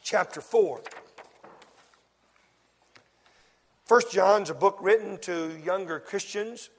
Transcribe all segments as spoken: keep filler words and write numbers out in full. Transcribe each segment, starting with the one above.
chapter four. First John's a book written to younger Christians.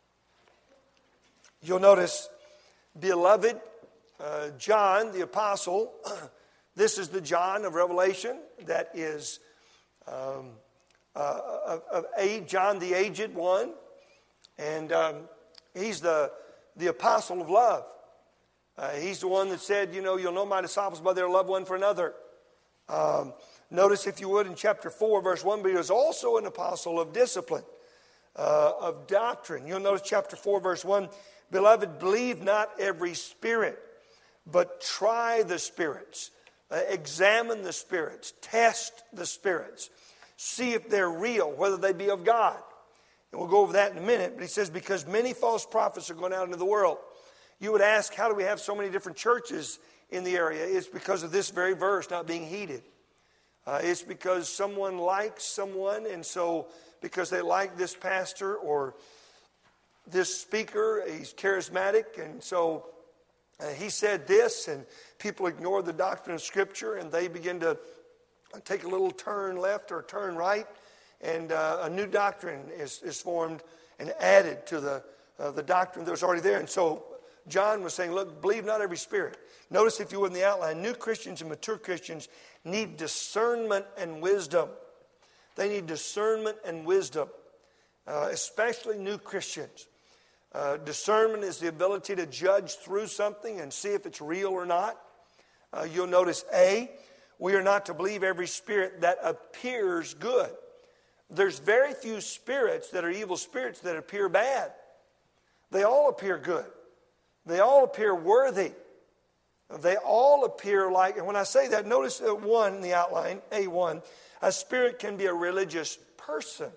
You'll notice, beloved, uh, John the apostle. This is the John of Revelation that is um, uh, of, of age, John the aged one. And um, he's the, the apostle of love. Uh, he's the one that said, you know, you'll know my disciples by their love one for another. Um, notice, if you would, in chapter four, verse one, but he was also an apostle of discipline, uh, of doctrine. You'll notice chapter four, verse one, beloved, believe not every spirit, but try the spirits. Uh, examine the spirits. Test the spirits. See if they're real, whether they be of God. And we'll go over that in a minute. But he says, because many false prophets are going out into the world. You would ask, how do we have so many different churches in the area? It's because of this very verse not being heeded. Uh, it's because someone likes someone, and so because they like this pastor or this speaker, he's charismatic, and so uh, he said this, and people ignore the doctrine of Scripture, and they begin to take a little turn left or turn right, and uh, a new doctrine is, is formed and added to the uh, the doctrine that was already there. And so John was saying, look, believe not every spirit. Notice, if you would, in the outline, new Christians and mature Christians need discernment and wisdom. They need discernment and wisdom, uh, especially new Christians. Uh, discernment is the ability to judge through something and see if it's real or not. Uh, you'll notice, A, we are not to believe every spirit that appears good. There's very few spirits that are evil spirits that appear bad. They all appear good. They all appear worthy. They all appear like, and when I say that, notice that one in the outline, A one, a spirit can be a religious person.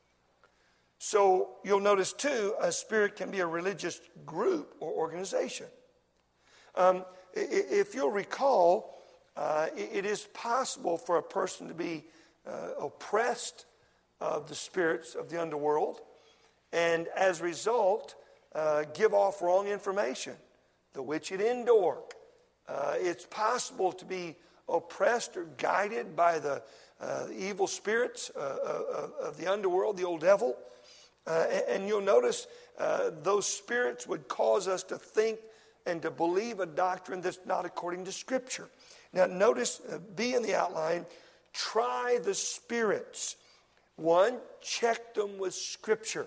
So you'll notice, too, a spirit can be a religious group or organization. Um, if you'll recall, uh, it is possible for a person to be uh, oppressed of the spirits of the underworld, and as a result, uh, give off wrong information. The wicked indoor. Uh, it's possible to be oppressed or guided by the uh, evil spirits uh, uh, of the underworld, the old devil. Uh, and you'll notice uh, those spirits would cause us to think and to believe a doctrine that's not according to Scripture. Now notice, uh, B in the outline, try the spirits. One, check them with Scripture.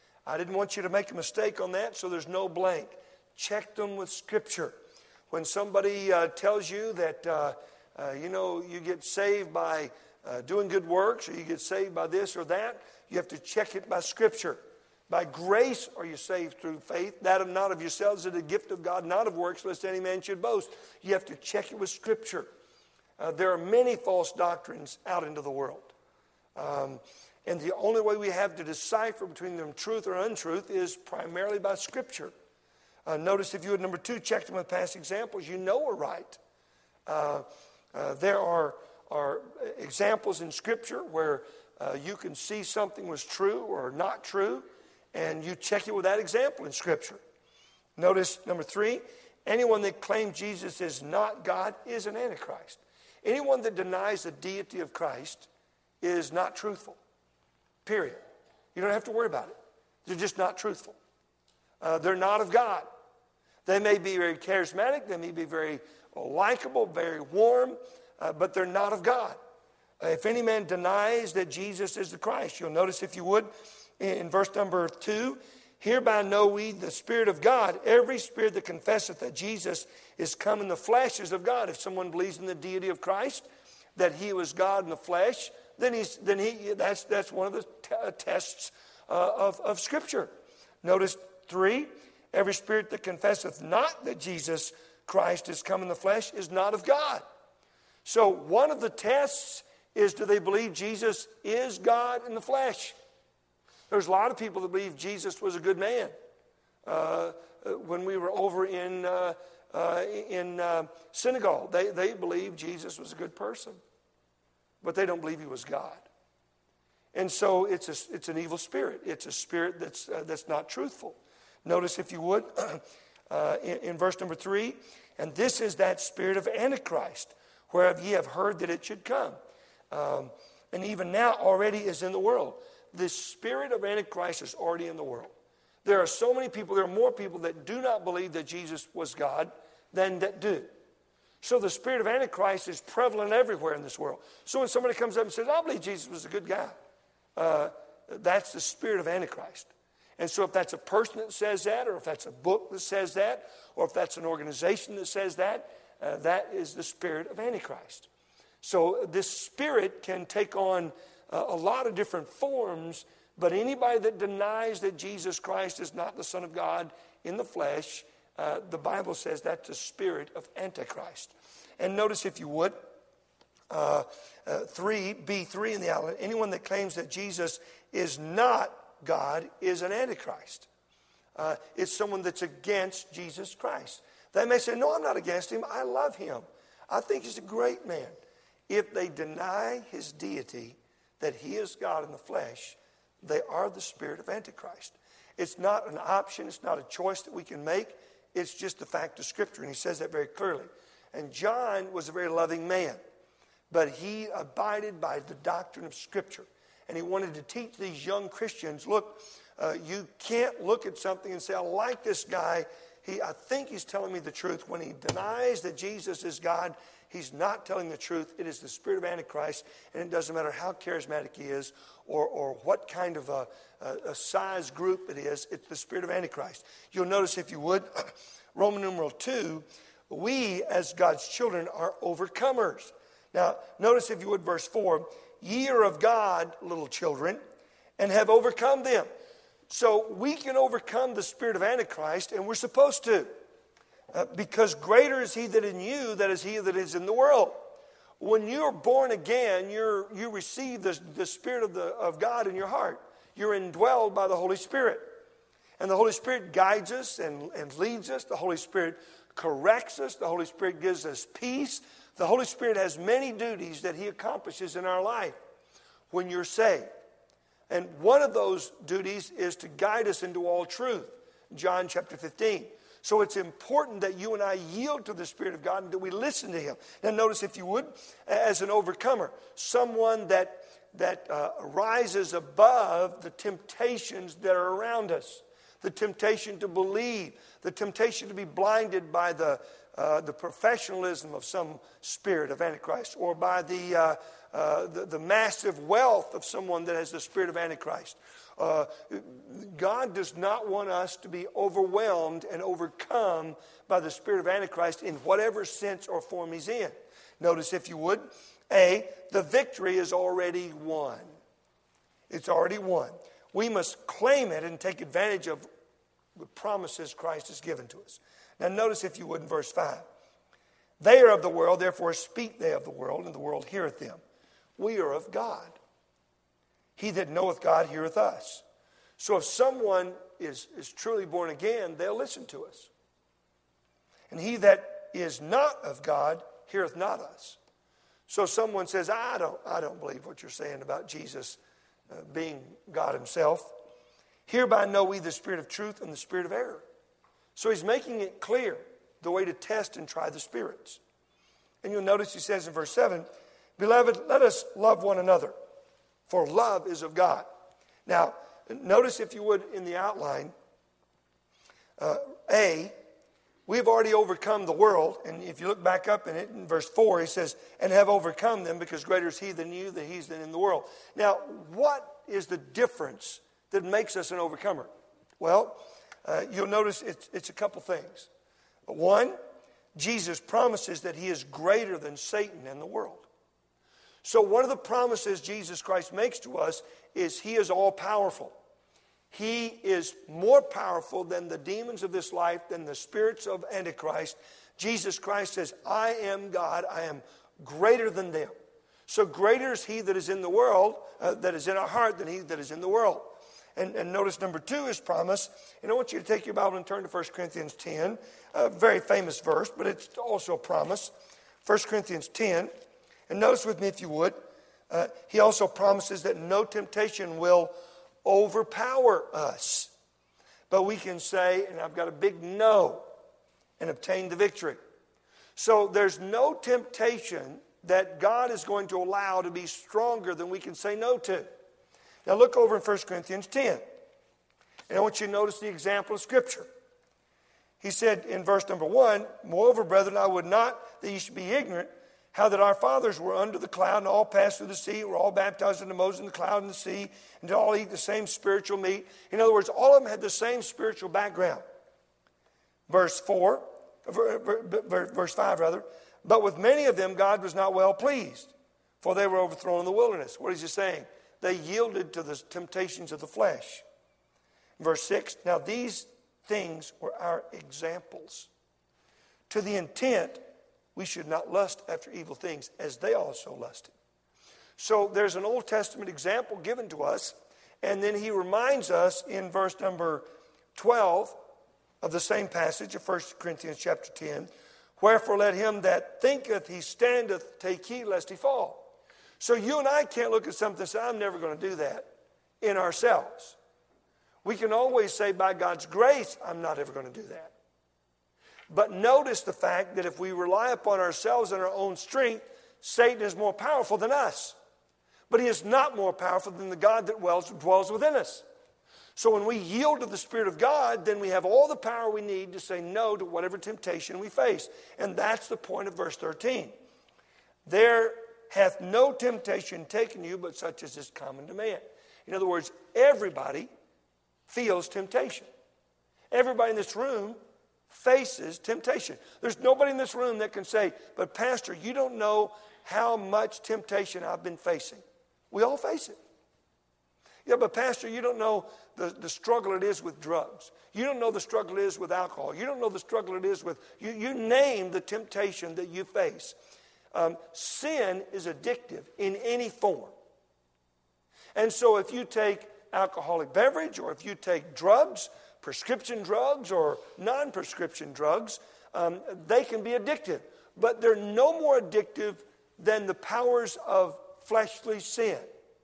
I didn't want you to make a mistake on that, so there's no blank. Check them with Scripture. When somebody uh, tells you that, uh, uh, you know, you get saved by uh, doing good works, or you get saved by this or that, you have to check it by Scripture. By grace are you saved through faith, that of not of yourselves, is a gift of God, not of works, lest any man should boast. You have to check it with Scripture. Uh, there are many false doctrines out into the world. Um, and the only way we have to decipher between them truth or untruth is primarily by Scripture. Uh, notice, if you would, number two, check them with past examples you know are right. Uh, uh, there are, are examples in Scripture where uh, you can see something was true or not true, and you check it with that example in Scripture. Notice, number three, anyone that claims Jesus is not God is an antichrist. Anyone that denies the deity of Christ is not truthful, period. You don't have to worry about it. They're just not truthful. Uh, they're not of God. They may be very charismatic, they may be very likable, very warm, uh, but they're not of God. Uh, if any man denies that Jesus is the Christ, you'll notice, if you would, in, in verse number two, hereby know we the Spirit of God. Every spirit that confesseth that Jesus is come in the flesh is of God. If someone believes in the deity of Christ, that he was God in the flesh, then he's then he that's that's one of the t- tests uh, of of Scripture. Notice three. Every spirit that confesseth not that Jesus Christ is come in the flesh is not of God. So one of the tests is, do they believe Jesus is God in the flesh? There's a lot of people that believe Jesus was a good man. Uh, when we were over in uh, uh, in uh, Senegal, they, they believe Jesus was a good person. But they don't believe he was God. And so it's a, it's an evil spirit. It's a spirit that's uh, that's not truthful. Notice, if you would, uh, in, in verse number three, and this is that spirit of Antichrist, whereof ye have heard that it should come. Um, and even now already is in the world. The spirit of Antichrist is already in the world. There are so many people, there are more people that do not believe that Jesus was God than that do. So the spirit of Antichrist is prevalent everywhere in this world. So when somebody comes up and says, I believe Jesus was a good guy, uh, that's the spirit of Antichrist. And so if that's a person that says that, or if that's a book that says that, or if that's an organization that says that, uh, that is the spirit of Antichrist. So this spirit can take on uh, a lot of different forms, but anybody that denies that Jesus Christ is not the Son of God in the flesh, uh, the Bible says that's the spirit of Antichrist. And notice, if you would, uh, uh, three, B three in the outline, anyone that claims that Jesus is not God is an Antichrist. Uh, it's someone that's against Jesus Christ. They may say, no, I'm not against him. I love him. I think he's a great man. If they deny his deity, that he is God in the flesh, they are the spirit of Antichrist. It's not an option. It's not a choice that we can make. It's just the fact of Scripture, and he says that very clearly. And John was a very loving man, but he abided by the doctrine of Scripture. And he wanted to teach these young Christians, look, uh, you can't look at something and say, I like this guy. He, I think he's telling me the truth. When he denies that Jesus is God, he's not telling the truth. It is the spirit of Antichrist, and it doesn't matter how charismatic he is or, or what kind of a, a, a size group it is. It's the spirit of Antichrist. You'll notice, if you would, Roman numeral two, we as God's children are overcomers. Now, notice, if you would, verse four, ye are of God, little children, and have overcome them. So we can overcome the spirit of Antichrist, and we're supposed to. Uh, because greater is he that in you than is he that is in the world. When you're born again, you're, you receive the, the Spirit of, the, of God in your heart. You're indwelled by the Holy Spirit. And the Holy Spirit guides us and, and leads us. The Holy Spirit corrects us. The Holy Spirit gives us peace. The Holy Spirit has many duties that he accomplishes in our life when you're saved. And one of those duties is to guide us into all truth. John chapter fifteen. So it's important that you and I yield to the Spirit of God and that we listen to him. Now notice, if you would, as an overcomer, someone that, that uh, rises above the temptations that are around us. The temptation to believe, the temptation to be blinded by the, uh, the professionalism of some spirit of Antichrist, or by the, uh, uh, the, the massive wealth of someone that has the spirit of Antichrist. Uh, God does not want us to be overwhelmed and overcome by the spirit of Antichrist in whatever sense or form he's in. Notice, if you would, A, the victory is already won. It's already won. We must claim it and take advantage of the promises Christ has given to us. Now notice, if you would, in verse five. They are of the world, therefore speak they of the world, and the world heareth them. We are of God. He that knoweth God heareth us. So if someone is, is truly born again, they'll listen to us. And he that is not of God heareth not us. So someone says, I don't, I don't believe what you're saying about Jesus uh, being God himself. Hereby know we the spirit of truth and the spirit of error. So he's making it clear the way to test and try the spirits. And you'll notice he says in verse seven, Beloved, let us love one another, for love is of God. Now, notice, if you would, in the outline, uh, A, we've already overcome the world. And if you look back up in it, in verse four, he says, and have overcome them, because greater is he than you, than he's than in the world. Now, what is the difference that makes us an overcomer? Well, uh, you'll notice it's, it's a couple things. One, Jesus promises that he is greater than Satan and the world. So one of the promises Jesus Christ makes to us is he is all-powerful. He is more powerful than the demons of this life, than the spirits of Antichrist. Jesus Christ says, I am God. I am greater than them. So greater is he that is in the world, uh, that is in our heart, than he that is in the world. And, and notice number two is promise. And I want you to take your Bible and turn to First Corinthians ten. A very famous verse, but it's also a promise. First Corinthians ten. And notice with me, if you would, uh, he also promises that no temptation will overpower us. But we can say, and I've got a big no, and obtain the victory. So there's no temptation that God is going to allow to be stronger than we can say no to. Now look over in First Corinthians ten. And I want you to notice the example of Scripture. He said in verse number one, moreover, brethren, I would not that ye should be ignorant, how that our fathers were under the cloud and all passed through the sea, were all baptized into Moses in the cloud and the sea, and did all eat the same spiritual meat. In other words, all of them had the same spiritual background. Verse four, verse five rather, but with many of them God was not well pleased, for they were overthrown in the wilderness. What is he saying? They yielded to the temptations of the flesh. Verse six, now these things were our examples, to the intent we should not lust after evil things, as they also lusted. So there's an Old Testament example given to us, and then he reminds us in verse number twelve of the same passage of First Corinthians chapter ten, wherefore let him that thinketh he standeth take heed lest he fall. So you and I can't look at something and say, I'm never going to do that in ourselves. We can always say, by God's grace, I'm not ever going to do that. But notice the fact that if we rely upon ourselves and our own strength, Satan is more powerful than us. But he is not more powerful than the God that dwells, dwells within us. So when we yield to the Spirit of God, then we have all the power we need to say no to whatever temptation we face. And that's the point of verse thirteen. There hath no temptation taken you, but such as is common to man. In other words, everybody feels temptation. Everybody in this room faces temptation. There's nobody in this room that can say, but Pastor, you don't know how much temptation I've been facing. We all face it. Yeah, but Pastor, you don't know the, the struggle it is with drugs. You don't know the struggle it is with alcohol. You don't know the struggle it is with, you, you name the temptation that you face. Um, sin is addictive in any form. And so if you take alcoholic beverage, or if you take drugs, prescription drugs or non-prescription drugs, um, they can be addictive. But they're no more addictive than the powers of fleshly sin,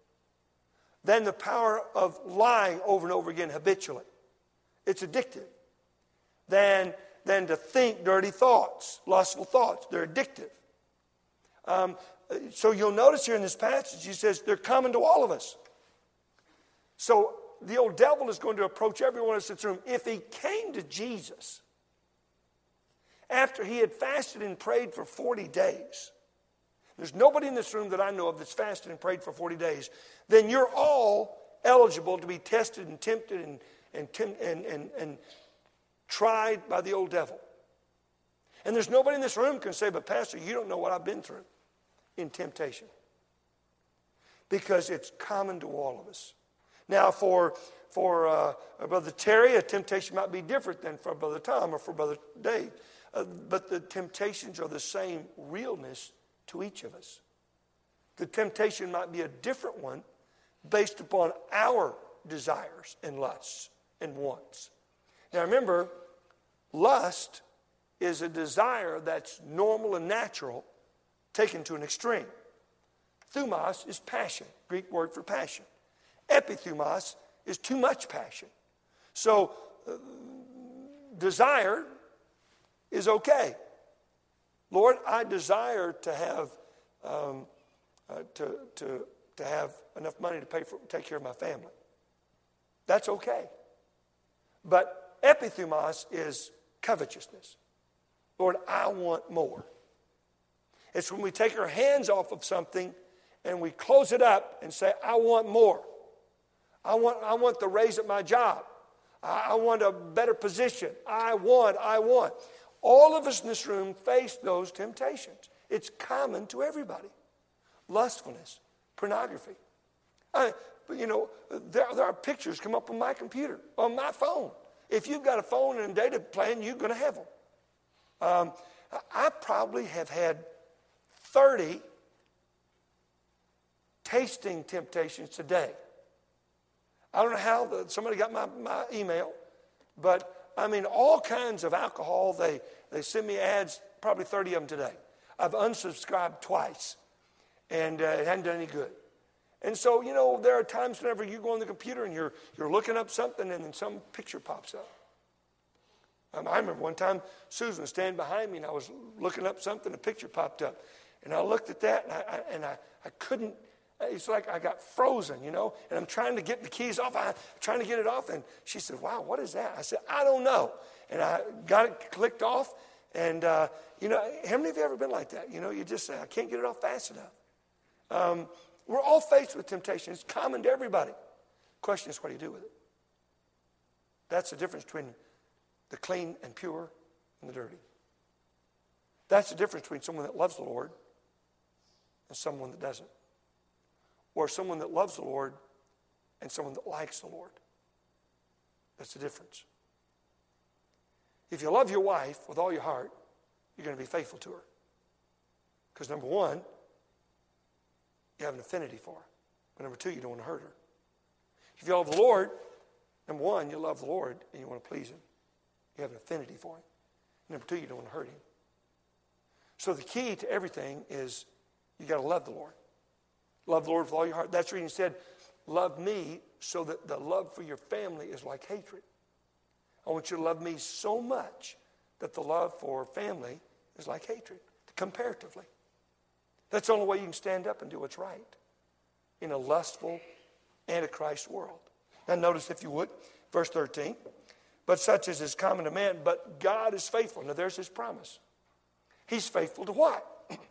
than the power of lying over and over again habitually. It's addictive. Than, than to think dirty thoughts, lustful thoughts. They're addictive. Um, so you'll notice here in this passage, he says, they're common to all of us. So the old devil is going to approach everyone in this room. If he came to Jesus after he had fasted and prayed for forty days, there's nobody in this room that I know of that's fasted and prayed for forty days, then you're all eligible to be tested and tempted and, and, and, and, and tried by the old devil. And there's nobody in this room can say, but Pastor, you don't know what I've been through in temptation. Because it's common to all of us. Now, for, for uh, Brother Terry, a temptation might be different than for Brother Tom or for Brother Dave. Uh, but the temptations are the same realness to each of us. The temptation might be a different one based upon our desires and lusts and wants. Now, remember, lust is a desire that's normal and natural taken to an extreme. Thumos is passion, Greek word for passion. Epithumos is too much passion. So, uh, desire is okay. Lord, I desire to have um, uh, to, to, to have enough money to pay for take care of my family. That's okay. But epithumos is covetousness. Lord, I want more. It's when we take our hands off of something and we close it up and say, I want more. I want, I want the raise at my job. I, I want a better position. I want, I want. All of us in this room face those temptations. It's common to everybody. Lustfulness, pornography. I, you know, there, there are pictures come up on my computer, on my phone. If you've got a phone and a data plan, you're going to have them. Um, I probably have had thirty tasting temptations today. I don't know how the, somebody got my, my email, but I mean, all kinds of alcohol. They, they send me ads, probably thirty of them today. I've unsubscribed twice, and uh, it hadn't done any good. And so, you know, there are times whenever you go on the computer and you're, you're looking up something and then some picture pops up. Um, I remember one time Susan was standing behind me and I was looking up something, a picture popped up. And I looked at that and I, I, and I, I couldn't, it's like I got frozen, you know, and I'm trying to get the keys off, I'm trying to get it off. And she said, wow, what is that? I said, I don't know. And I got it clicked off. And, uh, you know, how many of you ever been like that? You know, you just say, I can't get it off fast enough. Um, we're all faced with temptation. It's common to everybody. The question is, what do you do with it? That's the difference between the clean and pure and the dirty. That's the difference between someone that loves the Lord and someone that doesn't. Or someone that loves the Lord and someone that likes the Lord. That's the difference. If you love your wife with all your heart, you're going to be faithful to her. Because number one, you have an affinity for her. But number two, you don't want to hurt her. If you love the Lord, number one, you love the Lord and you want to please him. You have an affinity for him. Number two, you don't want to hurt him. So the key to everything is you got to love the Lord. Love the Lord with all your heart. That's the reason he said, love me, so that the love for your family is like hatred. I want you to love me so much that the love for family is like hatred, comparatively. That's the only way you can stand up and do what's right in a lustful, antichrist world. Now notice, if you would, verse thirteen. But such as is common to man, but God is faithful. Now there's his promise. He's faithful to what?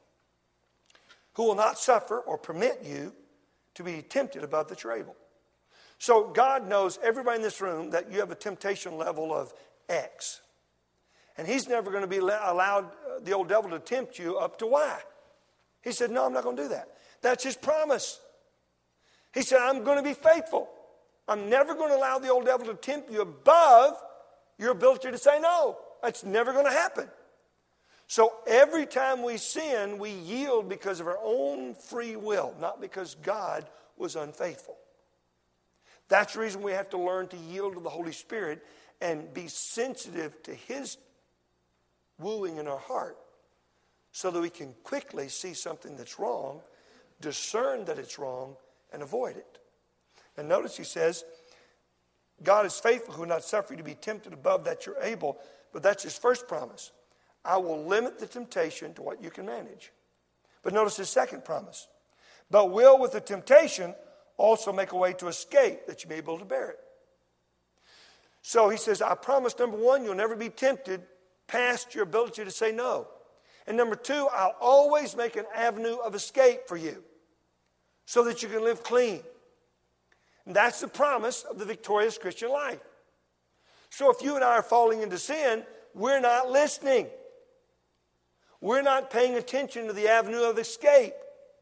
Who will not suffer or permit you to be tempted above that you're able. So God knows, everybody in this room, that you have a temptation level of X. And he's never going to be allowed the old devil to tempt you up to Y. He said, no, I'm not going to do that. That's his promise. He said, I'm going to be faithful. I'm never going to allow the old devil to tempt you above your ability to say no. That's never going to happen. So every time we sin, we yield because of our own free will, not because God was unfaithful. That's the reason we have to learn to yield to the Holy Spirit and be sensitive to his wooing in our heart so that we can quickly see something that's wrong, discern that it's wrong, and avoid it. And notice he says, God is faithful, who will not suffer you to be tempted above that you're able. But that's his first promise. I will limit the temptation to what you can manage. But notice his second promise. But will with the temptation also make a way to escape, that you may be able to bear it. So he says, I promise, number one, you'll never be tempted past your ability to say no. And number two, I'll always make an avenue of escape for you so that you can live clean. And that's the promise of the victorious Christian life. So if you and I are falling into sin, we're not listening. We're not paying attention to the avenue of escape.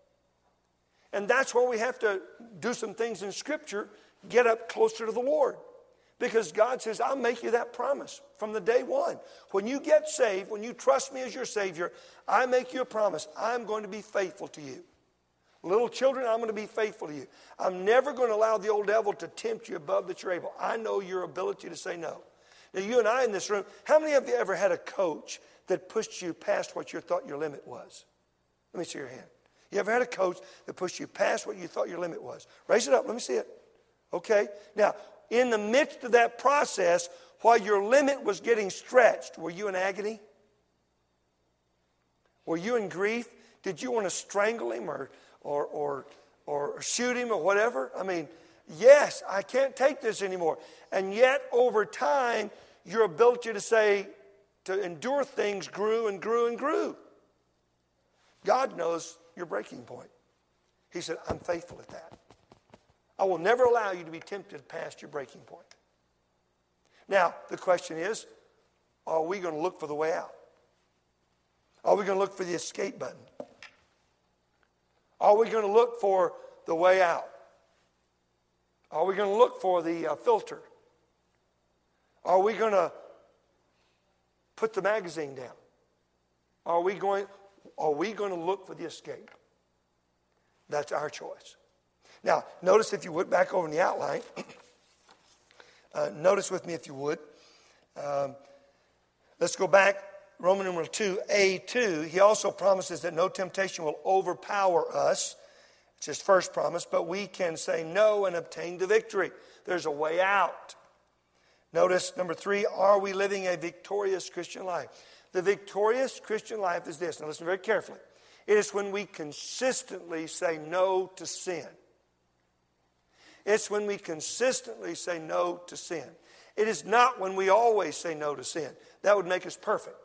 And that's where we have to do some things in Scripture, get up closer to the Lord. Because God says, I'll make you that promise from the day one. When you get saved, when you trust me as your Savior, I make you a promise. I'm going to be faithful to you. Little children, I'm going to be faithful to you. I'm never going to allow the old devil to tempt you above that you're able. I know your ability to say no. Now, you and I in this room, how many of you ever had a coach that pushed you past what you thought your limit was? Let me see your hand. You ever had a coach that pushed you past what you thought your limit was? Raise it up. Let me see it. Okay. Now, in the midst of that process, while your limit was getting stretched, were you in agony? Were you in grief? Did you want to strangle him or, or, or, or shoot him or whatever? I mean, yes, I can't take this anymore. And yet, over time, your ability to say, to endure things grew and grew and grew. God knows your breaking point. He said, I'm faithful at that. I will never allow you to be tempted past your breaking point. Now, the question is, are we going to look for the way out? Are we going to look for the escape button? Are we going to look for the way out? Are we going to look for the uh, filter? Are we going to put the magazine down? Are we going, are we going to look for the escape? That's our choice. Now, notice if you would, back over in the outline, uh, notice with me if you would. Um, let's go back, Roman numeral two, A two. He also promises that no temptation will overpower us. It's his first promise, but we can say no and obtain the victory. There's a way out. Notice, number three, are we living a victorious Christian life? The victorious Christian life is this. Now listen very carefully. It is when we consistently say no to sin. It's when we consistently say no to sin. It is not when we always say no to sin. That would make us perfect.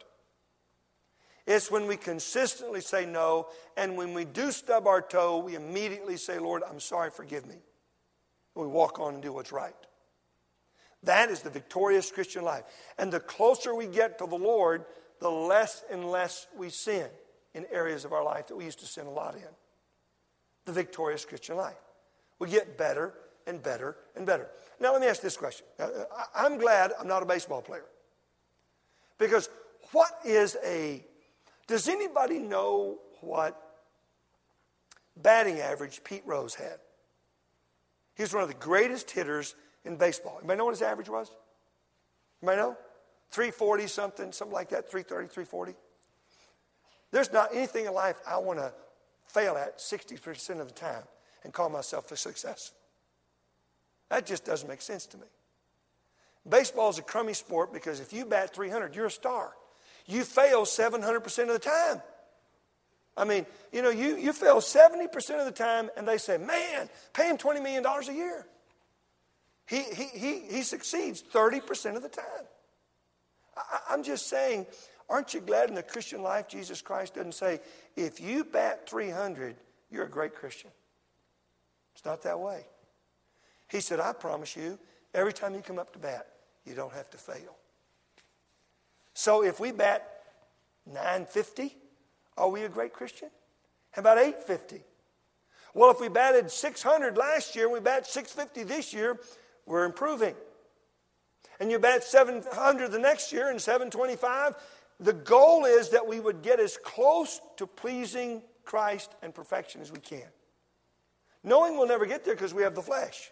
It's when we consistently say no, and when we do stub our toe, we immediately say, Lord, I'm sorry, forgive me. And we walk on and do what's right. That is the victorious Christian life. And the closer we get to the Lord, the less and less we sin in areas of our life that we used to sin a lot in. The victorious Christian life. We get better and better and better. Now let me ask this question. I'm glad I'm not a baseball player. Because what is a... Does anybody know what batting average Pete Rose had? He was one of the greatest hitters in baseball. Anybody know what his average was? Anybody know? three forty something, something like that, three thirty, three forty. There's not anything in life I want to fail at sixty percent of the time and call myself a success. That just doesn't make sense to me. Baseball is a crummy sport because if you bat three hundred, you're a star. You fail seven hundred percent of the time. I mean, you know, you, you fail seventy percent of the time and they say, man, pay him twenty million dollars a year. He, he, he, he succeeds thirty percent of the time. I, I'm just saying, aren't you glad in the Christian life Jesus Christ doesn't say, if you bat three hundred, you're a great Christian. It's not that way. He said, I promise you, every time you come up to bat, you don't have to fail. So if we bat nine fifty, are we a great Christian? How about eight fifty? Well, if we batted six hundred last year and we bat six fifty this year, we're improving. And you bat seven hundred the next year and seven twenty-five, the goal is that we would get as close to pleasing Christ and perfection as we can. Knowing we'll never get there because we have the flesh.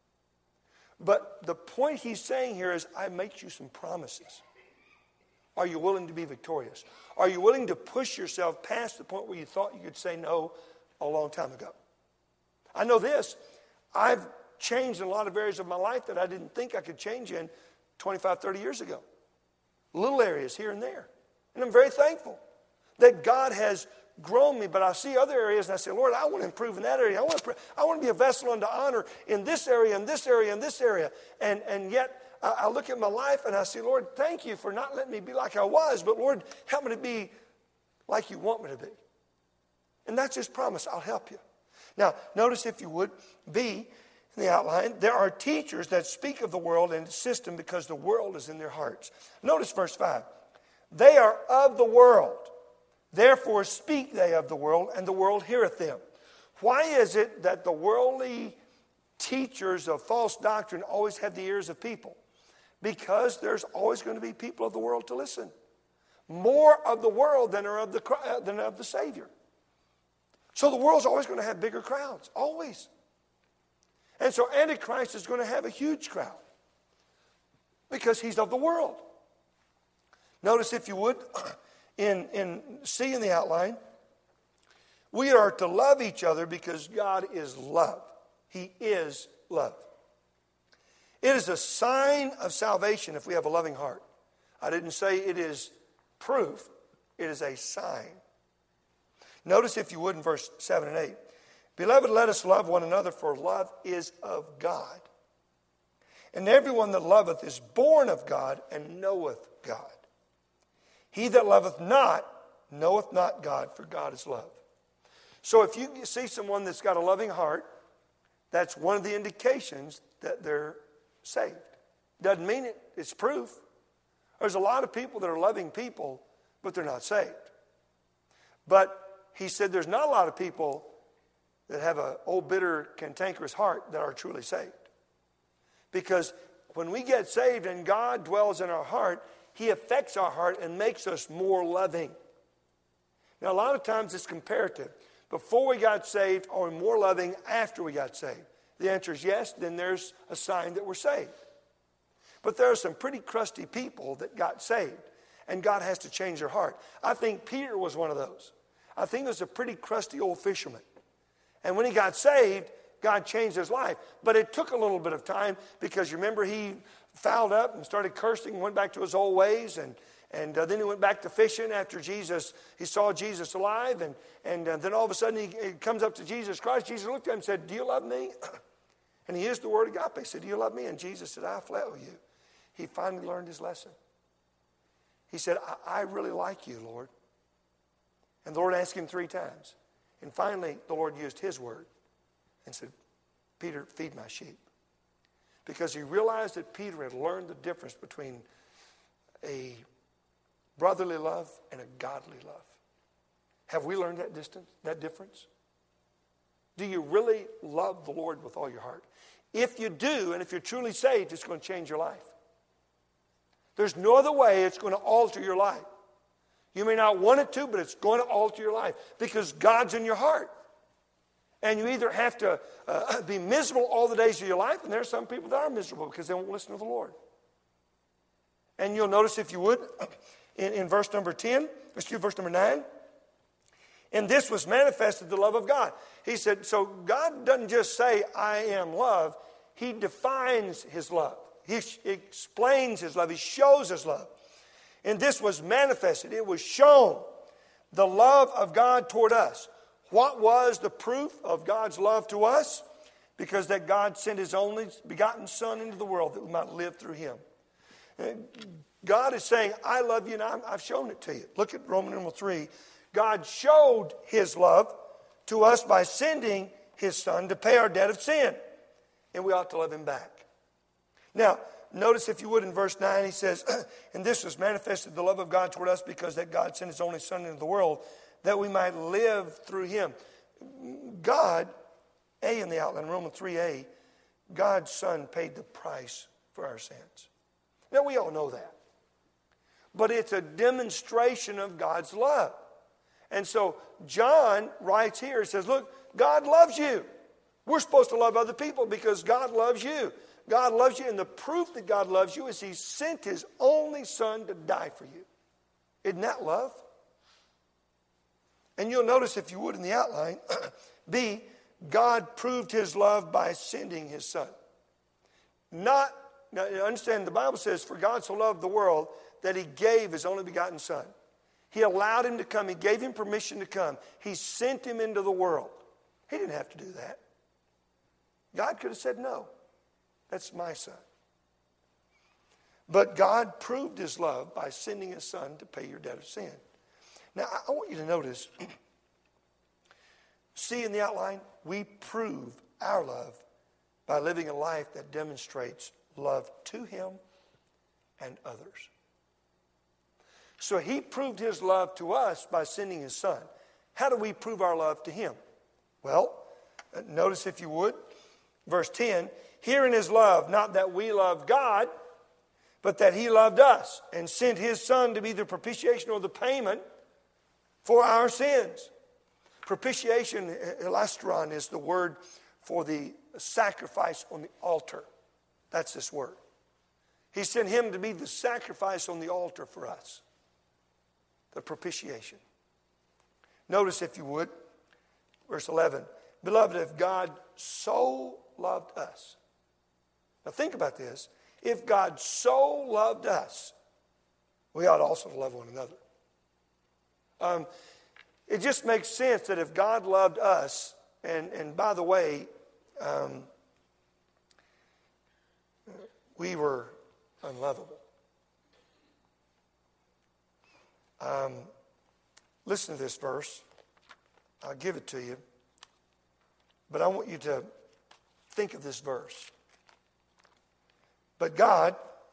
But the point he's saying here is, I make you some promises. Are you willing to be victorious? Are you willing to push yourself past the point where you thought you could say no a long time ago? I know this. I've changed in a lot of areas of my life that I didn't think I could change in twenty-five, thirty years ago. Little areas here and there. And I'm very thankful that God has grown me. But I see other areas and I say, Lord, I want to improve in that area. I want to, I want to be a vessel unto honor in this area, in this area, in this area. And, and yet, I look at my life and I say, Lord, thank you for not letting me be like I was, but Lord, help me to be like you want me to be. And that's his promise. I'll help you. Now, notice if you would, B, in the outline, there are teachers that speak of the world and its system because the world is in their hearts. Notice verse five. They are of the world. Therefore speak they of the world, and the world heareth them. Why is it that the worldly teachers of false doctrine always have the ears of people? Because there's always going to be people of the world to listen. More of the world than are of the uh, than of the Savior. So the world's always going to have bigger crowds, always. And so Antichrist is going to have a huge crowd because he's of the world. Notice, if you would, in, in C in the outline, we are to love each other because God is love. He is love. It is a sign of salvation if we have a loving heart. I didn't say it is proof. It is a sign. Notice, if you would, in verse seven and eight. Beloved, let us love one another, for love is of God. And everyone that loveth is born of God and knoweth God. He that loveth not knoweth not God, for God is love. So if you see someone that's got a loving heart, that's one of the indications that they're saved. Doesn't mean it. It's proof. There's a lot of people that are loving people, but they're not saved. But he said there's not a lot of people that have an old, bitter, cantankerous heart that are truly saved. Because when we get saved and God dwells in our heart, he affects our heart and makes us more loving. Now, a lot of times it's comparative. Before we got saved, are we more loving after we got saved? The answer is yes, then there's a sign that we're saved. But there are some pretty crusty people that got saved, and God has to change their heart. I think Peter was one of those. I think he was a pretty crusty old fisherman. And when he got saved, God changed his life. But it took a little bit of time because you remember he fouled up and started cursing, went back to his old ways, and And uh, then he went back to fishing after Jesus. He saw Jesus alive, and, and uh, then all of a sudden he, he comes up to Jesus Christ. Jesus looked at him and said, do you love me? And he used the word agape. He said, do you love me? And Jesus said, I fled with you. He finally learned his lesson. He said, I, I really like you, Lord. And the Lord asked him three times. And finally, the Lord used his word and said, Peter, feed my sheep. Because he realized that Peter had learned the difference between a brotherly love and a godly love. Have we learned that distance, that difference? Do you really love the Lord with all your heart? If you do, and if you're truly saved, it's going to change your life. There's no other way it's going to alter your life. You may not want it to, but it's going to alter your life because God's in your heart. And you either have to uh, be miserable all the days of your life, and there are some people that are miserable because they won't listen to the Lord. And you'll notice, if you would, in, in verse number ten, excuse verse number nine, and this was manifested the love of God. He said, so God doesn't just say, I am love. He defines his love. He explains his love. He shows his love. And this was manifested. It was shown, the love of God toward us. What was the proof of God's love to us? Because that God sent his only begotten Son into the world that we might live through him. God is saying, I love you, and I've shown it to you. Look at Romans number three. God showed his love to us by sending his Son to pay our debt of sin. And we ought to love him back. Now, notice, if you would, in verse nine, he says, and this was manifested the love of God toward us because that God sent his only Son into the world that we might live through him. God, A in the outline, Romans three a, God's Son paid the price for our sins. Now, we all know that. But it's a demonstration of God's love. And so John writes here, he says, look, God loves you. We're supposed to love other people because God loves you. God loves you, and the proof that God loves you is he sent his only Son to die for you. Isn't that love? And you'll notice, if you would, in the outline, B, God proved his love by sending his Son. Not, now understand, the Bible says, for God so loved the world that he gave his only begotten Son. He allowed him to come. He gave him permission to come. He sent him into the world. He didn't have to do that. God could have said, no, that's my Son. But God proved his love by sending his Son to pay your debt of sin. Now, I want you to notice, see in the outline, we prove our love by living a life that demonstrates love to him and others. So he proved his love to us by sending his Son. How do we prove our love to him? Well, notice, if you would, verse ten, herein is love, not that we love God, but that he loved us and sent his Son to be the propitiation or the payment for our sins. Propitiation, elastron, is the word for the sacrifice on the altar. That's this word. He sent him to be the sacrifice on the altar for us. The propitiation. Notice, if you would, verse eleven. Beloved, if God so loved us. Now think about this. If God so loved us, we ought also to love one another. Um, it just makes sense that if God loved us, and, and by the way, um, we were unlovable. Um, listen to this verse. I'll give it to you. But I want you to think of this verse. But God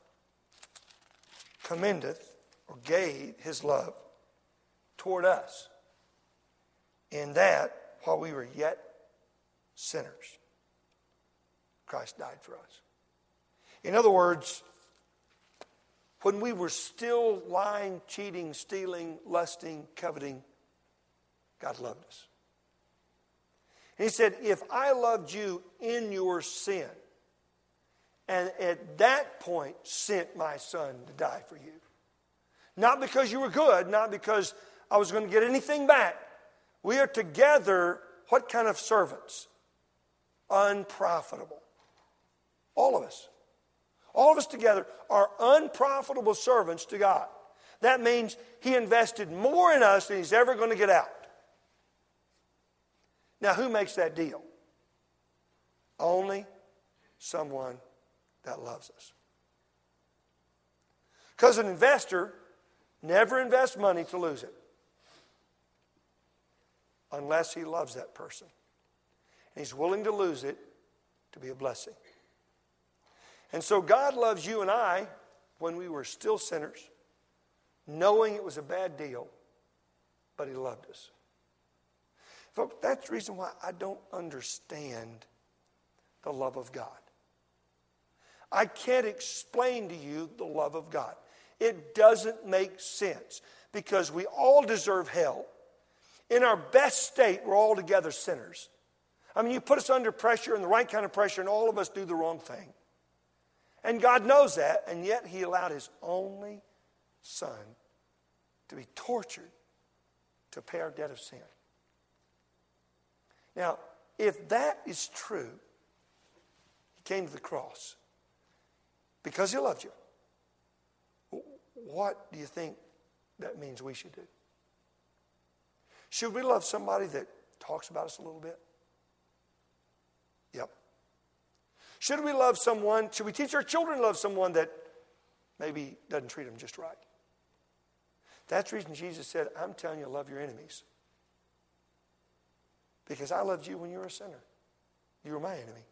commendeth or gave his love toward us, in that while we were yet sinners, Christ died for us. In other words, when we were still lying, cheating, stealing, lusting, coveting, God loved us. And he said, if I loved you in your sin, and at that point sent my Son to die for you, not because you were good, not because I was going to get anything back. We are together, what kind of servants? unprofitable. All of us. All of us together are unprofitable servants to God. That means He invested more in us than He's ever going to get out. Now, who makes that deal? Only someone that loves us. Because an investor never invests money to lose it. Unless he loves that person. And he's willing to lose it to be a blessing. And so God loves you and I when we were still sinners, knowing it was a bad deal, but He loved us. Folks, that's the reason why I don't understand the love of God. I can't explain to you the love of God. It doesn't make sense because we all deserve hell. In our best state, we're all together sinners. I mean, you put us under pressure and the right kind of pressure and all of us do the wrong thing. And God knows that, and yet He allowed His only Son to be tortured to pay our debt of sin. Now, if that is true, He came to the cross because He loved you. What do you think that means we should do? Should we love somebody that talks about us a little bit? Yep. Should we love someone, should we teach our children to love someone that maybe doesn't treat them just right? That's the reason Jesus said, I'm telling you to love your enemies. Because I loved you when you were a sinner. You were my enemy.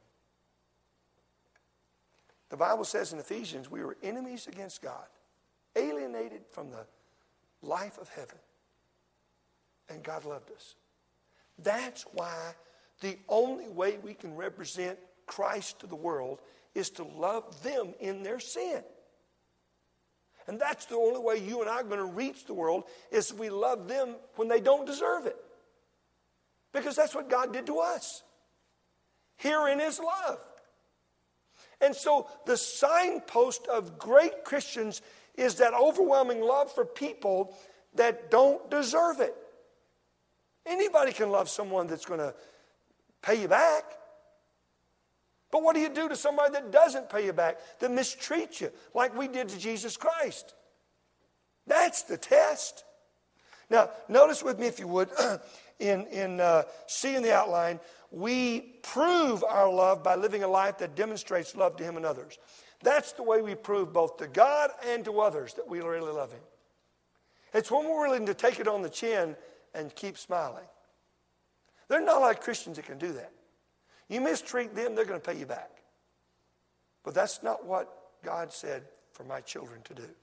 The Bible says in Ephesians, we were enemies against God, alienated from the life of heaven. And God loved us. That's why the only way we can represent Christ to the world is to love them in their sin. And that's the only way you and I are going to reach the world is we love them when they don't deserve it. Because that's what God did to us. Herein is love. And so the signpost of great Christians is that overwhelming love for people that don't deserve it. Anybody can love someone that's going to pay you back. But what do you do to somebody that doesn't pay you back, that mistreats you, like we did to Jesus Christ? That's the test. Now, notice with me, if you would, in, in uh, C in the outline, we prove our love by living a life that demonstrates love to Him and others. That's the way we prove both to God and to others that we really love Him. It's when we're willing to take it on the chin and keep smiling. They're not like Christians that can do that. You mistreat them, they're going to pay you back. But that's not what God said for my children to do.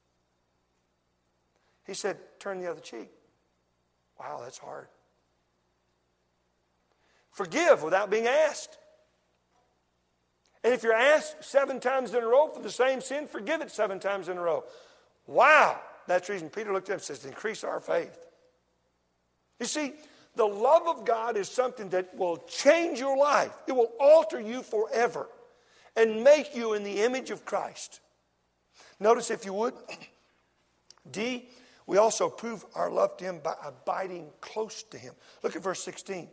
He said, turn the other cheek. Wow, that's hard. Forgive without being asked. And if you're asked seven times in a row for the same sin, forgive it seven times in a row. Wow. That's the reason Peter looked at him and says, increase our faith. You see, the love of God is something that will change your life. It will alter you forever and make you in the image of Christ. Notice, if you would, D, we also prove our love to Him by abiding close to Him. Look at verse sixteen.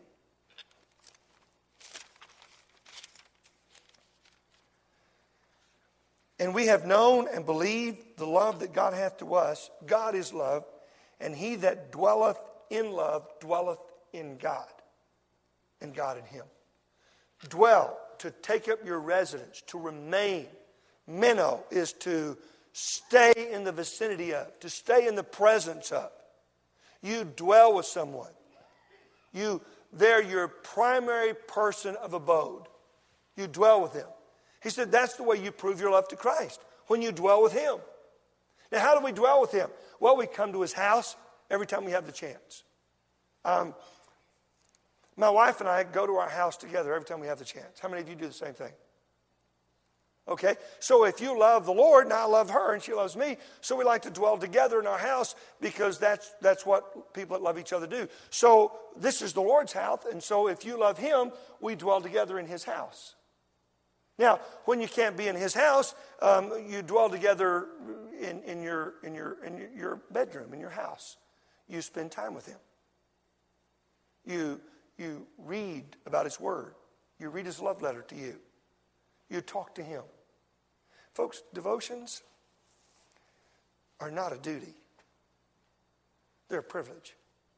And we have known and believed the love that God hath to us. God is love, and he that dwelleth in love dwelleth in God, and God in him. Dwell, to take up your residence, to remain. Meno is to stay in the vicinity of, to stay in the presence of. You dwell with someone. You, they're your primary person of abode. You dwell with them. He said that's the way you prove your love to Christ, when you dwell with Him. Now, how do we dwell with Him? Well, we come to His house every time we have the chance. Um, my wife and I go to our house together every time we have the chance. How many of you do the same thing? Okay, so if you love the Lord, and I love her, and she loves me, so we like to dwell together in our house because that's that's what people that love each other do. So this is the Lord's house, and so if you love Him, we dwell together in His house. Now, when you can't be in His house, um, you dwell together in, in your in your in your bedroom, in your house. You spend time with Him. You you read about His Word. You read his love letter to you. You talk to him. Folks, devotions are not a duty. They're a privilege.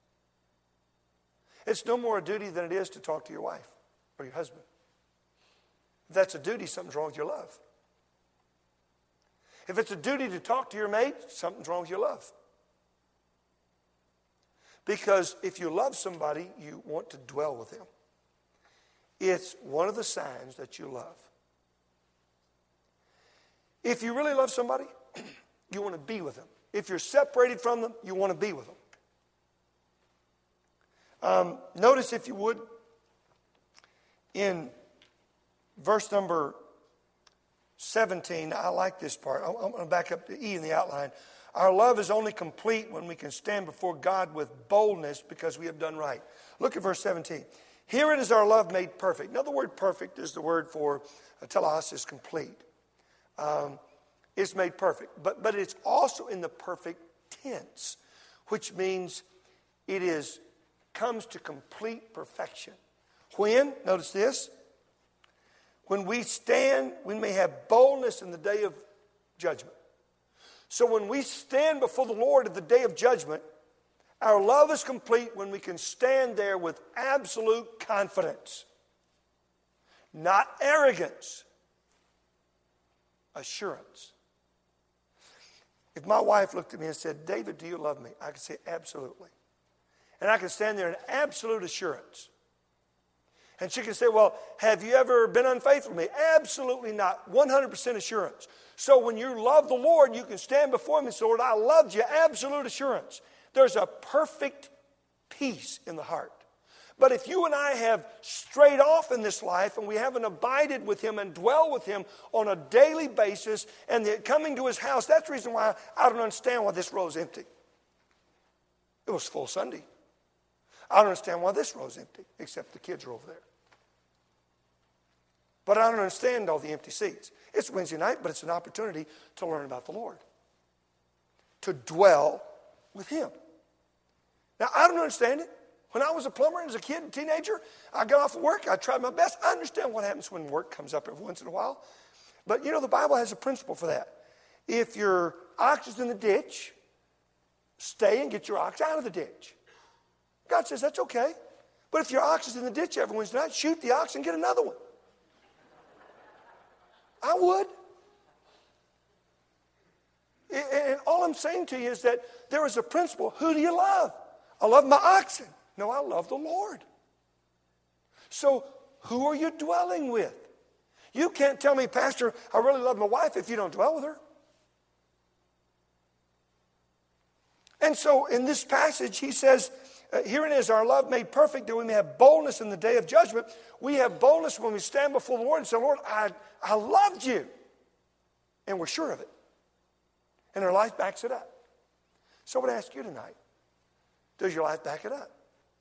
It's no more a duty than it is to talk to your wife or your husband. If that's a duty, something's wrong with your love. If it's a duty to talk to your mate, something's wrong with your love. Because if you love somebody, you want to dwell with them. It's one of the signs that you love. If you really love somebody, you want to be with them. If you're separated from them, you want to be with them. Um, notice, if you would, in verse number seventeen, I like this part. I'm going to back up to E in the outline. Our love is only complete when we can stand before God with boldness because we have done right. Look at verse seventeen. Herein is our love made perfect. Now, the word perfect is the word for uh, telos, is complete. Um, it's made perfect. But, but it's also in the perfect tense, which means it is comes to complete perfection. When? Notice this. When we stand, we may have boldness in the day of judgment. So when we stand before the Lord at the day of judgment, our love is complete when we can stand there with absolute confidence. Not arrogance. Assurance. If my wife looked at me and said, David, do you love me? I could say, absolutely. And I can stand there in absolute assurance. And she can say, well, have you ever been unfaithful to me? Absolutely not. one hundred percent assurance. So when you love the Lord, you can stand before him and say, Lord, I loved you. Absolute assurance. There's a perfect peace in the heart. But if you and I have strayed off in this life and we haven't abided with him and dwell with him on a daily basis and the, coming to his house, that's the reason why I don't understand why this row is empty. It was full Sunday. I don't understand why this row is empty, except the kids are over there. But I don't understand all the empty seats. It's Wednesday night, but it's an opportunity to learn about the Lord. To dwell with him. Now, I don't understand it. When I was a plumber and as a kid and teenager, I got off of work. I tried my best. I understand what happens when work comes up every once in a while. But, you know, the Bible has a principle for that. If your ox is in the ditch, stay and get your ox out of the ditch. God says that's okay. But if your ox is in the ditch every Wednesday night, shoot the ox and get another one. I would. And all I'm saying to you is that there is a principle. Who do you love? I love my oxen. No, I love the Lord. So who are you dwelling with? You can't tell me, Pastor, I really love my wife if you don't dwell with her. And so in this passage, he says, uh, herein is our love made perfect, that we may have boldness in the day of judgment. We have boldness when we stand before the Lord and say, Lord, I, I loved you. And we're sure of it. And our life backs it up. So I would ask you tonight, does your life back it up?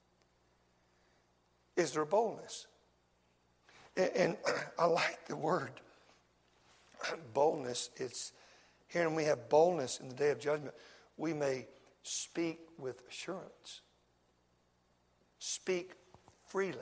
Is there boldness? And, and I like the word boldness. It's here, and we have boldness in the day of judgment. We may speak with assurance. Speak freely.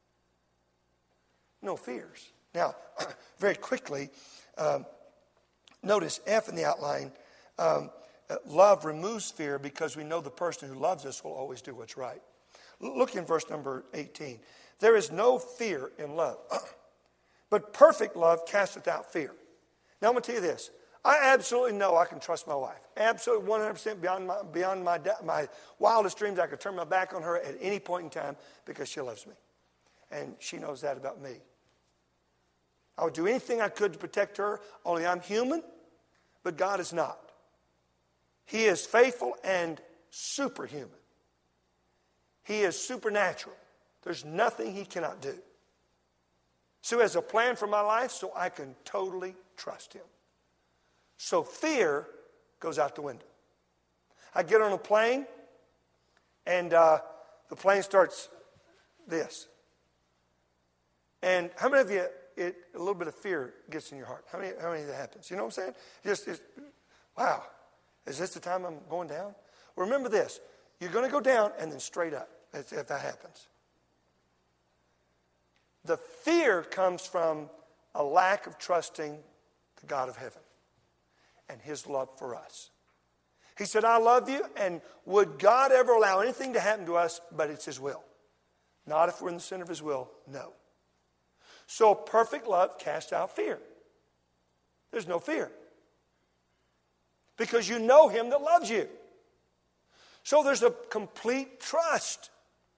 No fears. Now, very quickly, um, notice F in the outline. Um, uh, love removes fear because we know the person who loves us will always do what's right. Look in verse number eighteen. There is no fear in love, but perfect love casteth out fear. Now I'm going to tell you this. I absolutely know I can trust my wife. Absolutely one hundred percent beyond my, beyond my, my wildest dreams. I could turn my back on her at any point in time because she loves me. And she knows that about me. I would do anything I could to protect her, only I'm human, but God is not. He is faithful and superhuman. He is supernatural. There's nothing he cannot do. So he has a plan for my life, so I can totally trust him. So fear goes out the window. I get on a plane, and uh, the plane starts this. And how many of you, it, a little bit of fear gets in your heart? How many, how many of that happens? You know what I'm saying? Just, just, wow, is this the time I'm going down? Well, remember this. You're going to go down and then straight up if that happens. The fear comes from a lack of trusting the God of heaven and his love for us. He said, I love you, and would God ever allow anything to happen to us, but it's his will. Not if we're in the center of his will, no. So perfect love casts out fear. There's no fear. Because you know him that loves you. So there's a complete trust.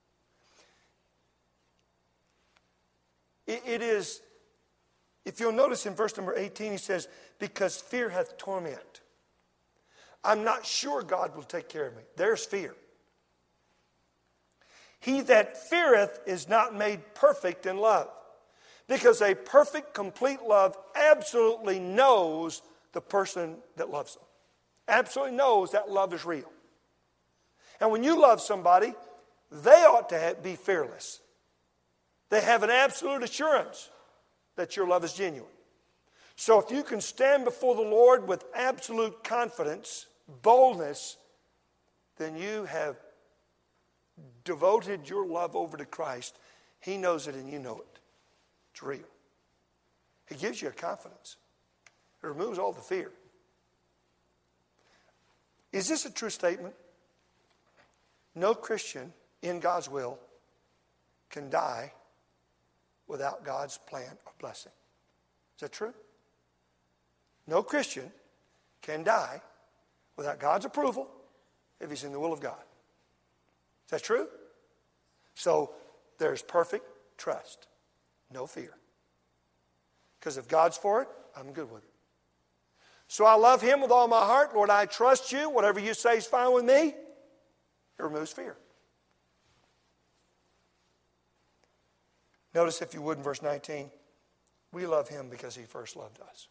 It, it is, if you'll notice in verse number eighteen, he says, because fear hath torment. I'm not sure God will take care of me. There's fear. He that feareth is not made perfect in love. Because a perfect, complete love absolutely knows the person that loves them. Absolutely knows that love is real. And when you love somebody, they ought to have, be fearless. They have an absolute assurance that your love is genuine. So if you can stand before the Lord with absolute confidence, boldness, then you have devoted your love over to Christ. He knows it and you know it. It's real. He gives you a confidence. It removes all the fear. Is this a true statement? No Christian in God's will can die without God's plan or blessing. Is that true? No Christian can die without God's approval if he's in the will of God. Is that true? So there's perfect trust. No fear. Because if God's for it, I'm good with it. So I love him with all my heart. Lord, I trust you. Whatever you say is fine with me. It removes fear. Notice, if you would, in verse nineteen, we love him because he first loved us.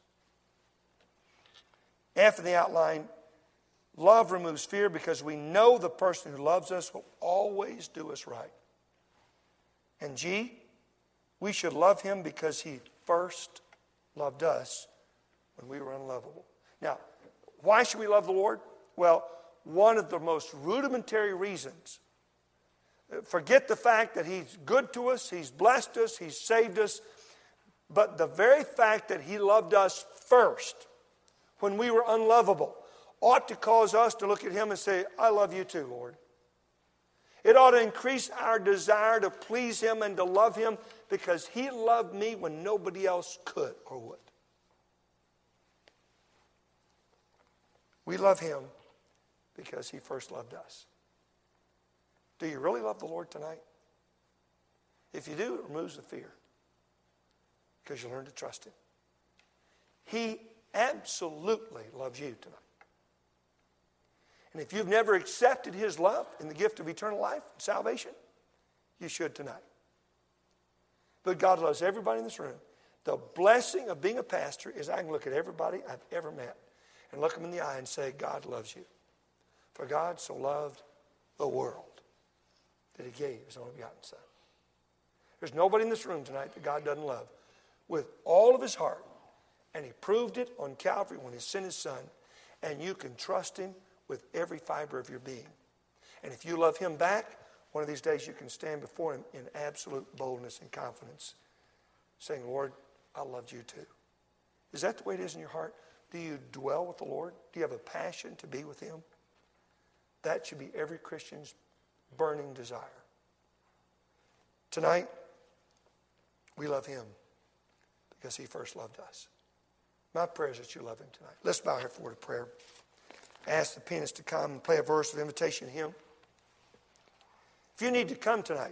After the outline, love removes fear because we know the person who loves us will always do us right. And G, we should love him because he first loved us when we were unlovable. Now, why should we love the Lord? Well, one of the most rudimentary reasons. Forget the fact that he's good to us, he's blessed us, he's saved us. But the very fact that he loved us first when we were unlovable ought to cause us to look at him and say, I love you too, Lord. It ought to increase our desire to please him and to love him because he loved me when nobody else could or would. We love him because he first loved us. Do you really love the Lord tonight? If you do, it removes the fear because you learn to trust him. He absolutely loves you tonight. And if you've never accepted his love in the gift of eternal life and salvation, you should tonight. But God loves everybody in this room. The blessing of being a pastor is I can look at everybody I've ever met and look them in the eye and say, God loves you. For God so loved the world that he gave his only begotten Son. There's nobody in this room tonight that God doesn't love with all of his heart. And he proved it on Calvary when he sent his Son. And you can trust him with every fiber of your being. And if you love him back, one of these days you can stand before him in absolute boldness and confidence, saying, Lord, I loved you too. Is that the way it is in your heart? Do you dwell with the Lord? Do you have a passion to be with him? That should be every Christian's burning desire. Tonight, we love him because he first loved us. My prayer is that you love him tonight. Let's bow here for a word of prayer. Ask the pianist to come and play a verse of invitation to him. If you need to come tonight,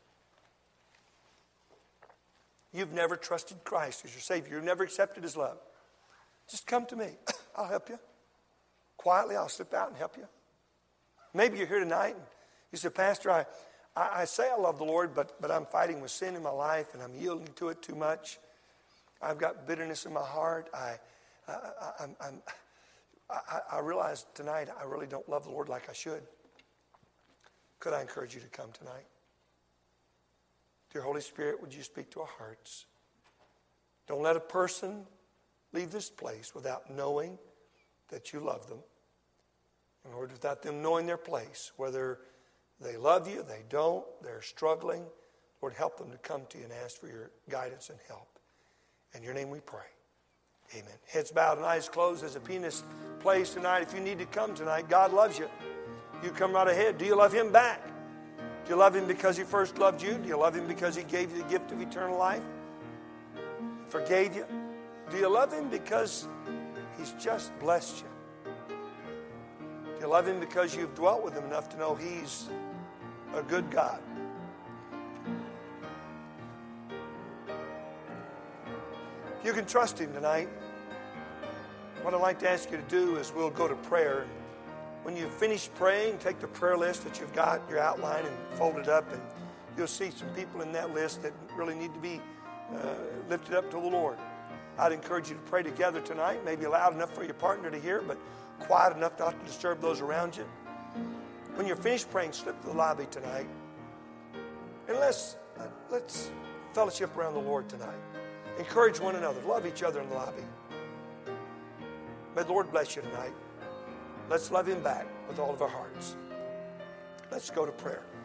you've never trusted Christ as your Savior, you've never accepted his love, just come to me. I'll help you. Quietly, I'll slip out and help you. Maybe you're here tonight and you say, Pastor, I, I, I say I love the Lord, but, but I'm fighting with sin in my life and I'm yielding to it too much. I've got bitterness in my heart. I, I, I, I'm, I'm, I, I realize tonight I really don't love the Lord like I should. Could I encourage you to come tonight? Dear Holy Spirit, would you speak to our hearts? Don't let a person leave this place without knowing that you love them. And Lord, without them knowing their place, whether they love you, they don't, they're struggling. Lord, help them to come to you and ask for your guidance and help. In your name we pray. Amen. Heads bowed and eyes closed as the pianist plays tonight. If you need to come tonight, God loves you. You come right ahead. Do you love him back? Do you love him because he first loved you? Do you love him because he gave you the gift of eternal life? Forgave you? Do you love him because he's just blessed you? Do you love him because you've dwelt with him enough to know he's a good God? You can trust him tonight. What I'd like to ask you to do is we'll go to prayer. When you finish praying, take the prayer list that you've got, your outline, and fold it up, and you'll see some people in that list that really need to be uh, lifted up to the Lord. I'd encourage you to pray together tonight, maybe loud enough for your partner to hear, but quiet enough not to disturb those around you. When you're finished praying, slip to the lobby tonight, and let's, let's fellowship around the Lord tonight. Encourage one another. Love each other in the lobby. May the Lord bless you tonight. Let's love him back with all of our hearts. Let's go to prayer.